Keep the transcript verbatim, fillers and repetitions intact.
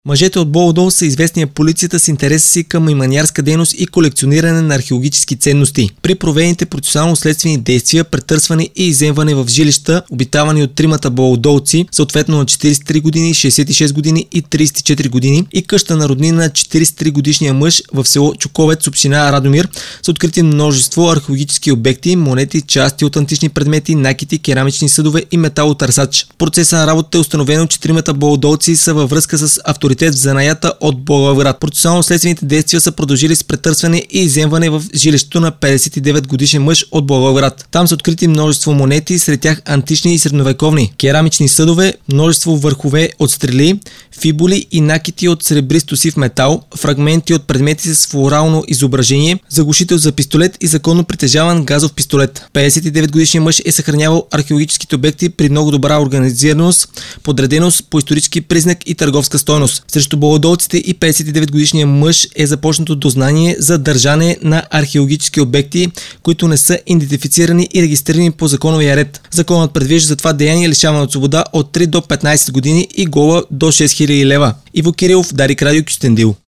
Мъжете от Болдол са известни на полицията с интереса си към иманярска дейност и колекциониране на археологически ценности. При проведените процесуално-следствени действия, претърсване и изземване в жилища, обитавани от тримата болдолци, съответно на четиридесет и три години, шейсет и шест години и тридесет и четири години, и къща на роднина на четиридесет и три годишния мъж в село Чуковец, община Радомир, са открити множество археологически обекти, монети, части от антични предмети, накити, керамични съдове и металотърсач. В процеса на работата е установено, че тримата болдолци са във връзка с авторитет в занаята от Благоевград. Процесуално-следствените действия са продължили с претърсване и изземване в жилището на петдесет и девет годишен мъж от Благоевград. Там са открити множество монети, сред тях антични и средновековни, керамични съдове, множество върхове от стрели, фибули и накити от сребристо сив метал, фрагменти от предмети с флорално изображение, заглушител за пистолет и законно притежаван газов пистолет. петдесет и девет годишният мъж е съхранявал археологическите обекти при много добра организираност, подреденост по исторически признак и търговска стойност. Срещу болдолците и петдесет и девет годишния мъж е започнато дознание за държане на археологически обекти, които не са идентифицирани и регистрирани по законовия ред. Законът предвижда за това деяние лишаване от свобода от три до петнадесет години и глоба до шест хиляди лева. Иво Кирилов, Дарик Радио, Кюстендил.